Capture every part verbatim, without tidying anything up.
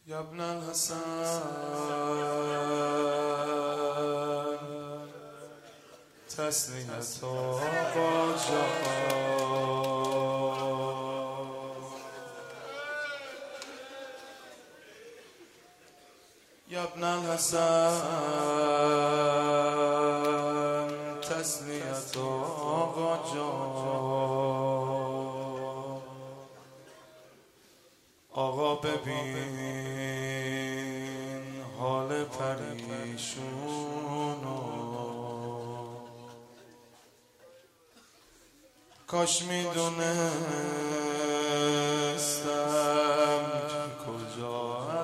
یا ابن الحسن تسلیت آقا جان، یا ابن الحسن تسلیت آقا جان. آقا ببین حال پریشونو، کاش میدونستم که کجا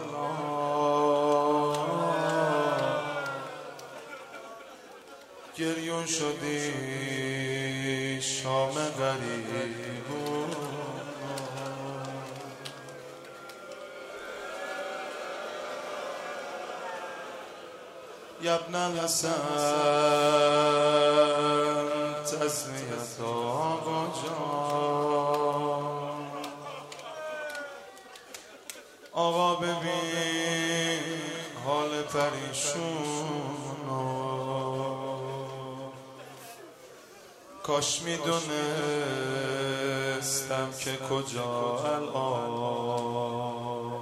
الان گریون شدی شام غریبون. یا ابن الحسن تسلیت آقا جان. آقا ببین حال پریشونو، کاش میدونستم که کجا الان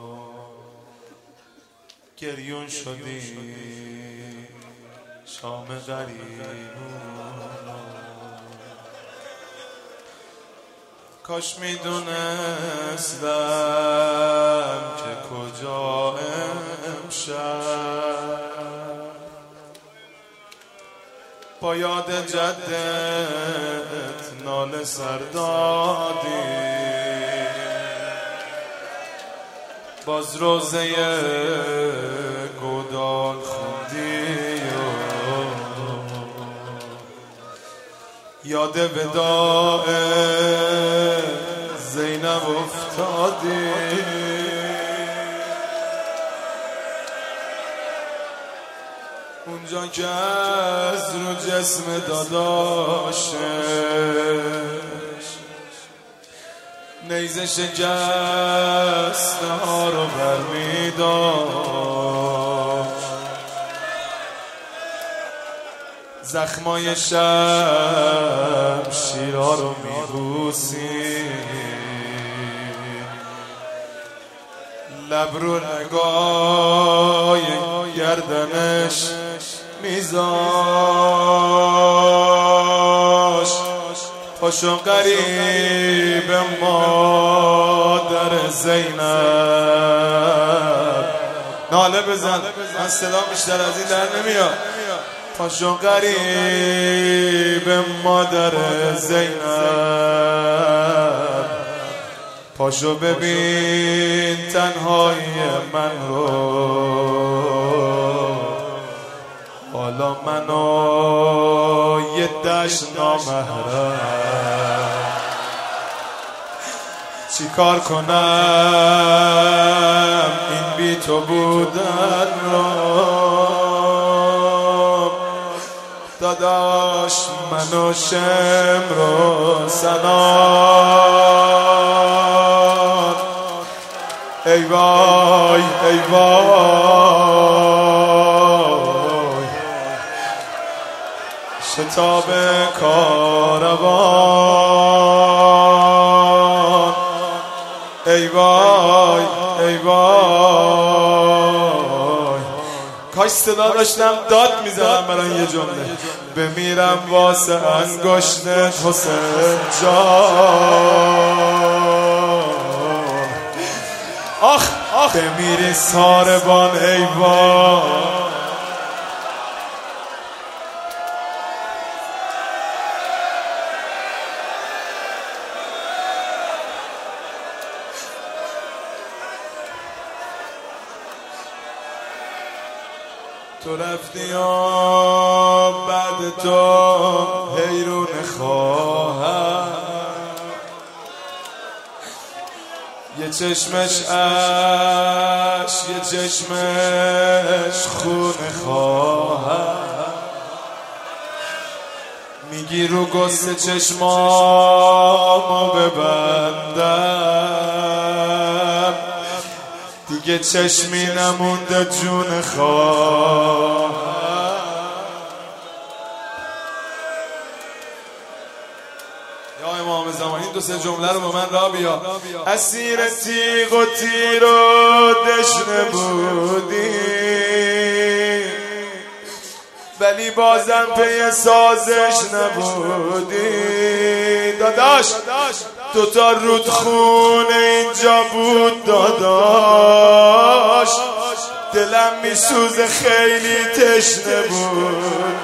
گریون شدی شام غریبون. کاش میدونستم که کجا امشب با یاد جدت ناله سر دادی، باز روزه گودال خوندی، یاد وداع زینب افتادی. اونجا که از رو جسم داداشش نیزه شکسته ها رو برمیداشت، زخمای شمشیرها رو میبوسید، لب رو نگاه گردنش میذاشت. پاشو قریب مادر زینب ناله بزن، من صدا بیشتر از این در نمیاد. پاشو قریب مادر زینب، پاشو ببین تنهایی من رو، حالا منو یه دشت نامحرم چی کار کنم این بی تو بودن رو. داداش منو شمر و سنان، ای وای ای وای شتاب کاروان، ای وای ای وای. کاش صدا داشتم داد میزدم برای یه جمله. بمیرم واسه انگشتت حسین جان، آخ آخ بمیری ساربان ای وای. تو رفتی و بعد تو حیرون خواهم، یه چشمش اش یه چشمش خون خواهم، میگی رو گسته چشمامو ببندم، دیگه دیگه چشمی نمونده جون خواه. یا امام زمان این دو سه جمله رو با من را بیا. اسیر تیغ و تیر و دشنه بودی ولی بازم پی سازش نبودی. داداش دوتا رودخونه اینجا بود داداش، دلم میسوزه خیلی تشنه بود.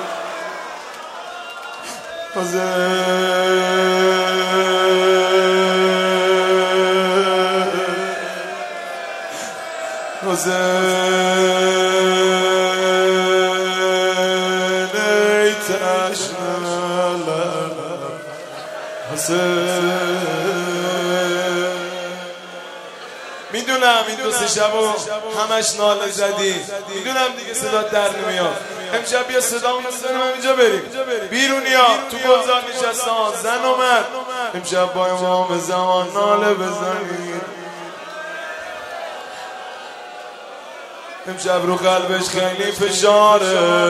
میدونم این دو سه شبو همش ناله زدی، میدونم دیگه صدا در نمیاد. امشب بیا صدامون رو بزنیم اینجا بریم بیرونی ها تو گلزار نشستان زن و مرد. امشب با امام زمان ناله بزنیم. امشب رو قلبش خیلی فشاره،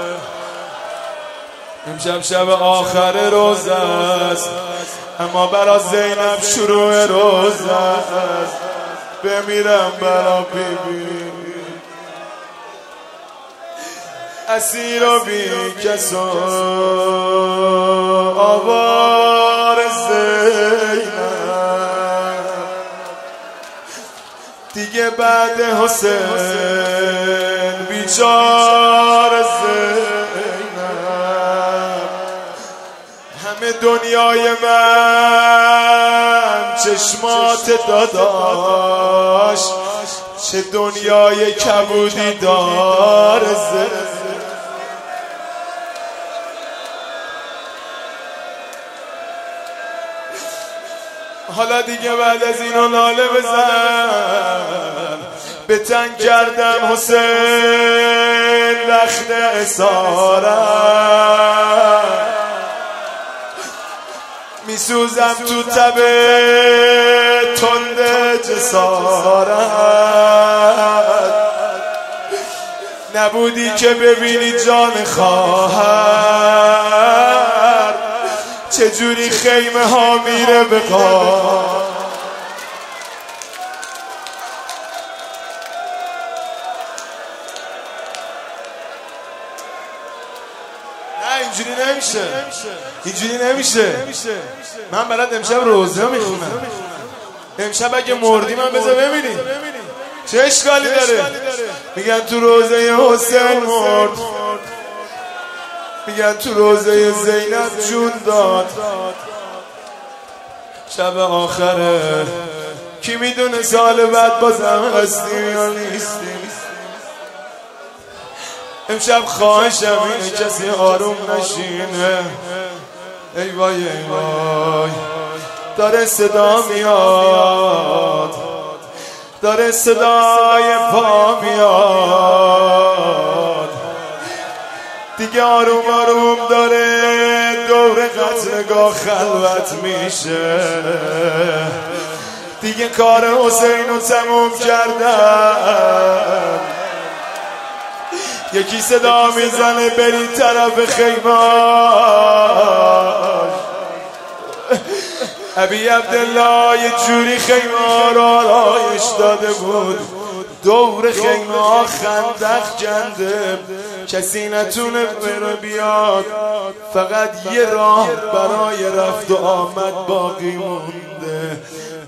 امشب شب آخر روزه است، اما برا زینب شروع روزه است. بمیرم برا بیبی اسیر و بی کس و آوار زینب، دیگه بعد حسین بیچار زینب. همه دنیای من چشمات داداش، چه دنیای کبودی دار زینب. حالا دیگه بعد از اینو ناله بزن. به تنگ کردم حسین رخت اسارت، میسوزم تو تب تند جسارت. نبودی که ببینی جان خواهر چجوری خیمه ها میره به قار. نه اینجوری نمیشه، اینجوری نمیشه. من برات امشب روزه میخونم. امشب اگه مردی من بذار ببینی چه اشکالی داره. میگن تو روزه حسین مرد، میگن تو روزه زینب جون داد. شب آخره کی میدونه سال بعد بازم هستیم یا نیستیم. امشب خواهشم اینه کسی آروم نشینه. ای وای ای وای داره صدا میاد، داره صدای پا میاد. دیگه آروم آروم داره دور قتلگاه خلوت میشه. دیگه کار حسین رو تموم کردن. یکی صدا میزنه برید طرف خیمه. ابی عبدالله یه جوری خیمه را آرایش داده بود، دور خیمه ها خندق کنده، کسی نتونه بره بیاد، فقط یه راه برای رفت و آمد باقی مونده.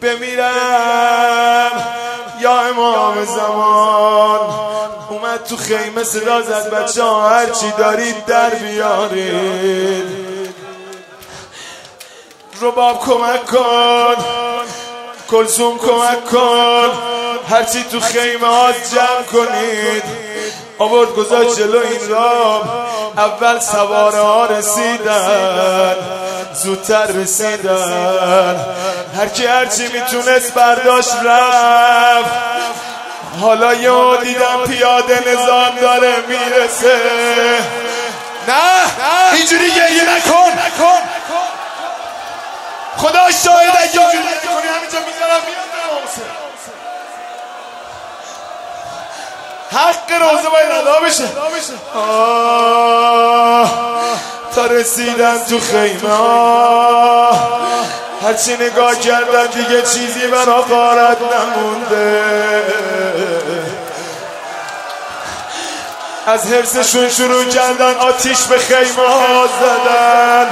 بمیرم یا امام زمان اومد تو خیمه صدا زد بچه ها هرچی دارید در بیارید. رباب کمک کن، کلثوم کمک کن، هرچی تو خیمه ها جمع کنید. آورد گذاشت جلو این راب. اول سواره ها رسیدن، زودتر رسیدن، هرکی هرچی میتونست برداشت رفت. حالا یه دیدم پیاده نظام داره میرسه. نه اینجوری گریه نکن، خدا شاهد اگه اینجوری نکنی همینجا میذارم میاد. حق روزه باید ادا بشه. تا رسیدن تو خیمه هرچی نگاه کردن دیگه چیزی برا غارت نمونده. از حرصشون شروع کردن آتیش به خیمه ها زدن.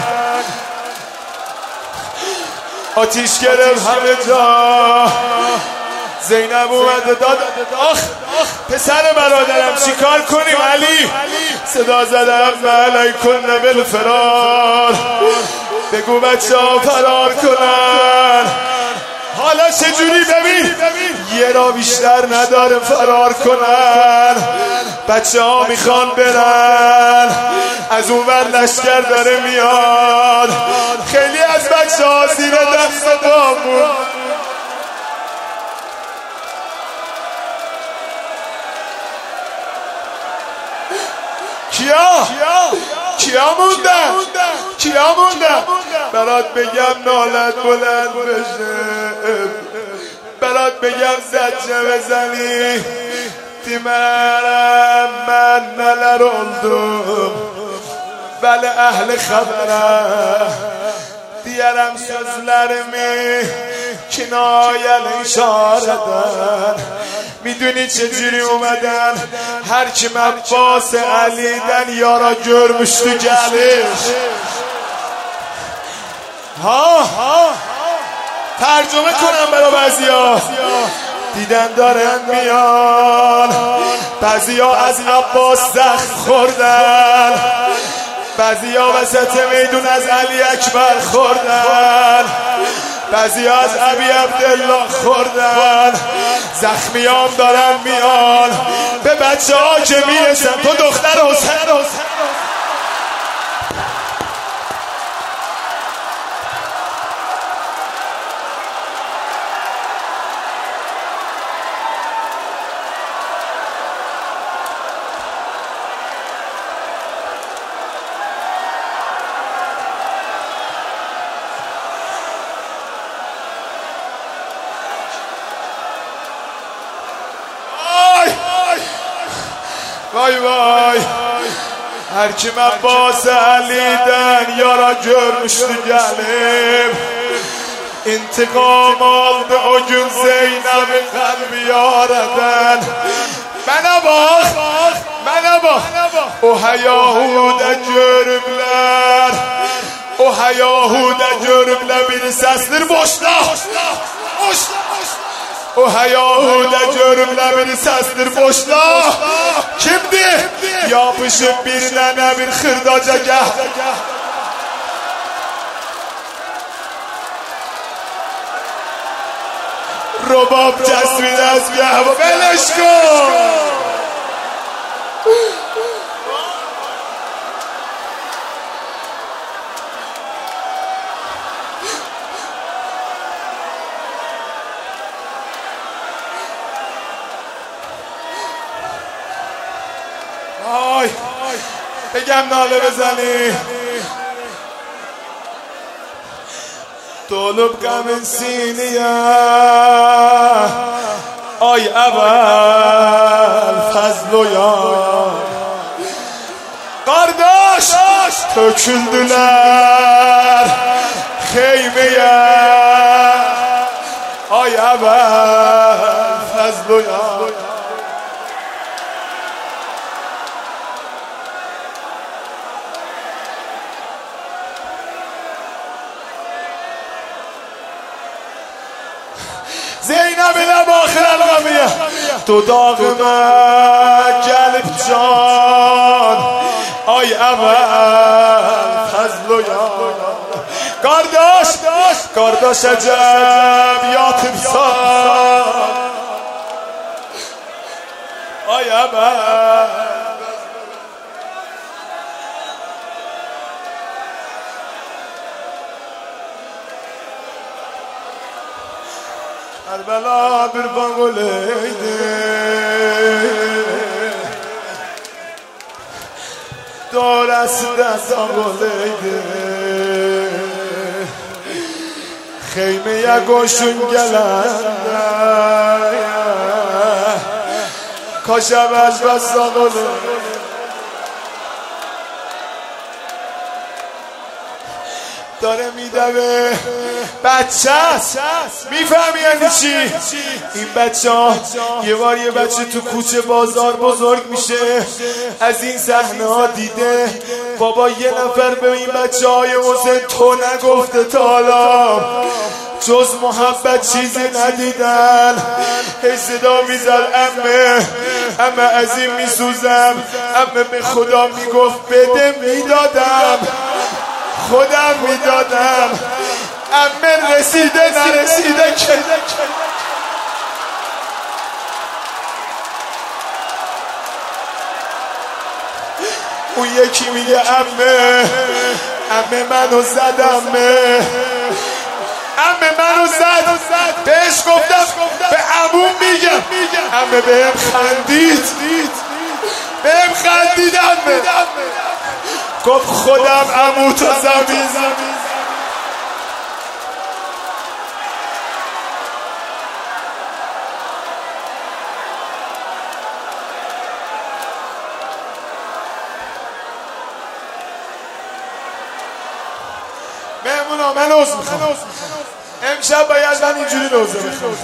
آتیش گرفت همه جا. زینب اومده داد آخ پسر برادرم چیکار کنیم علی؟ صدا زدم علیکن بالفرار، بگو بچه ها فرار کنن. حالا چجوری؟ ببین یه را بیشتر نداره فرار کنن. بچه ها میخوان برن، از اون ور لشکر داره میاد. خیلی از بچه ها زیر دست بامون. کیا؟ کیا موندن؟ کیا موندن؟ برات بگم نالت بلند بشه، برات بگم زجه بزنی. دیمرم من neler oldum veli ehli haberem. Diyerem sözlerimi kinayeli işareden. میدونی چجوری اومدن؟ هر کی عباس علیدن یارا görmüş تو گلش. ها ها ترجمه کنم برای بعضیا. دیدن دارن میان، بعضیا از عباس زخم خوردن، بعضیا وسط میدون از علی اکبر خوردن، بعضیا از ابی عبدالله خوردن. زخمیام دارن میان، به بچه ها که میرسن. تو دختر حسین vay vay. Her kim Abbas Ali'den yara görmüştü gelip. İntikam aldı o gün Zeynep'in kalbi yaradan. Bana bak, bana bak. O hayahuda görübler, o hayahuda görübler. Bir sestir boşla, boşla. O hayahuda görübler, bir sestir boşla. Kimdi? Yapışıp birine bir hırdaca gel. Robab cesvin az gel و بلش کن. آی بگم ناله بزنی. طلب غم سینیه آی اول فضل و یار. قرداش töküldüler خیمه آی اول فضل و یار. Zeynep ile bakıran kapıya. Dudağıma gelip can ay evvel fazl-ı yar. Kardeş, kardeş ecem yatıpsan ay evvel. Erbela bir bağlıydı, dorası da sağlıydı. Xeymeye koşun gelende کاشم از بستاقله داره میدوه بچه هست میفهمی یعنی چی؟ این بچه ها یه بار یه بچه تو کوچه بازار بزرگ میشه از این صحنه ها دیده بابا یه نفر به این بچه های حسین تو نگفته تا حالا جز محبت چیزی ندیدن هی صدا میزد امه امه از این میسوزم امه به خدا میگفت بده میدادم خودم میدادم امه رسیده نرسیده که اون یکی میگه امه امه منو زد امه امه منو زد بهش گفتم به عموم میگم امه بهم خندید بهم خندید امه گفت خودم عمو تو زمین مهمونا من عوض میخوام امشب باید من اینجوری روزه بخوام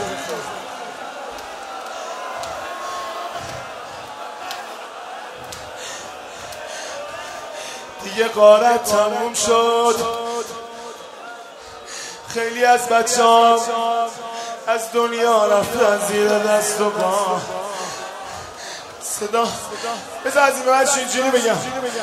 دیگه غارت تموم شد خیلی از بچه ها از دنیا رفتن زیر دست و پا صدا بذار از این باید اینجوری بگم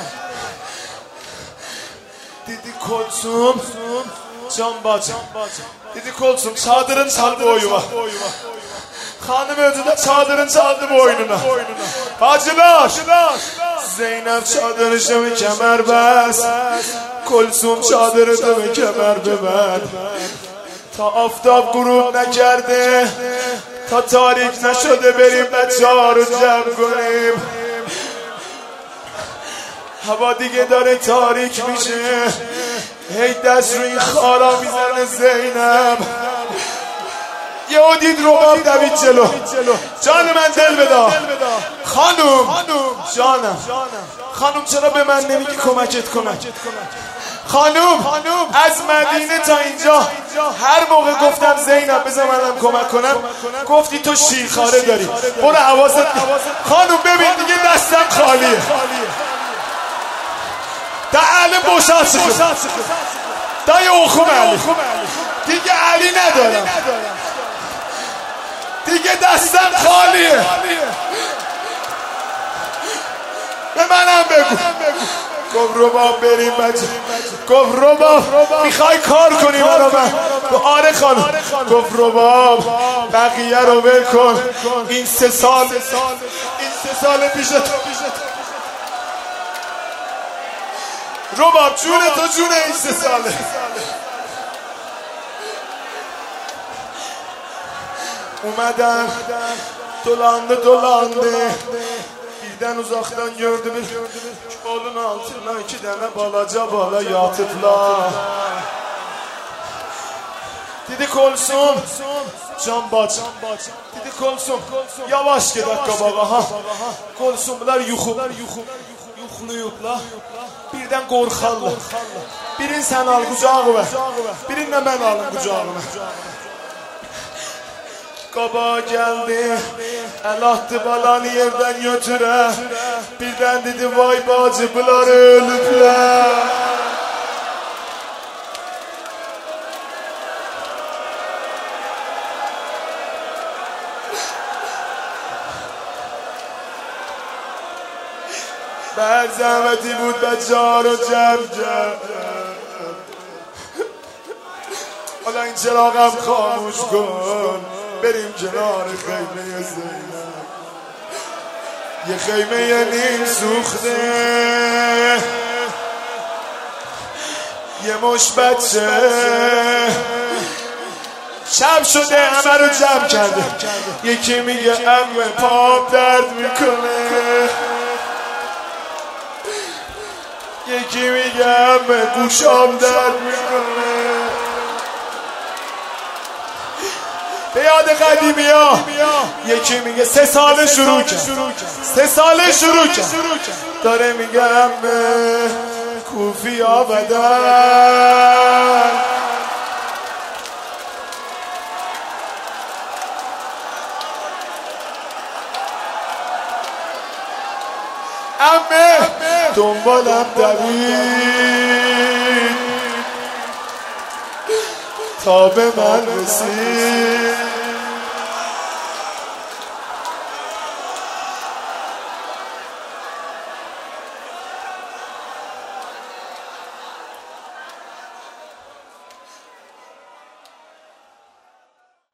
دیدی کلثوم جان باجم دیدی کلثوم çadırın çaldı boyuma Hanım ödüde çadırın çaldı boynuna Hacılar Zeynep çadırı به کمر بست کلثوم çadırı به کمر ببند تا آفتاب غروب نکرده تا تاریک نشده بریم بچه ها رو جمع کنیم هوا دیگه داره تاریک میشه هی دست روی خارا میزنه زینب یهو دید رباب دوید جلو جان من دل بدا خانوم جانم خانوم چرا به من نمیگی کمکت کنم خانوم از مدینه تا اینجا هر موقع گفتم زینب بذار منم کمک کنم گفتی تو شیرخواره داری برو حواست خانوم ببین دیگه دستم خالیه تا علی بوشا çıkın dayı okum علی دیگه علی ندارم دیگه دستم خالیه به منم بگو گفت رباب بریم بچه گفت رباب میخوای کار کنی برا من آره خانم گفت رباب بقیه رو ول کن این سه سال این سه سال پیشت رباب جون تو جون این سه ساله اومدن dolandı dolandı birden uzaktan gördü bir kolun altına iki tane balaca bala yatıblar dedi Kölsum can bacım dedi Kölsum yavaş gel dakika baba ha Kölsumlar yuxu yuxuluyublar birden qorxarlar birini sen al qucağına birini de ben alım qucağına Kaba geldi, el attı balanı yerden götüre birden dedi vay bacı bunlar ölüpler بر زحمتی بود بچه ها رو جمع جمع حالا این چراغم خاموش کن بریم کنار خیمه زینب یه خیمه نیم سوخته یه مش بچه شب شده همه رو جمع کرده یکی میگه امه پام درد میکنه یکی میگه امه گوشام درد میکنه به یاد قدیمی ها. یکی میگه سه سال شروع کرد، سه سال شروع کرد، داره میگم کوفی آبدن. امه دنبالم دوید تا به من رسید.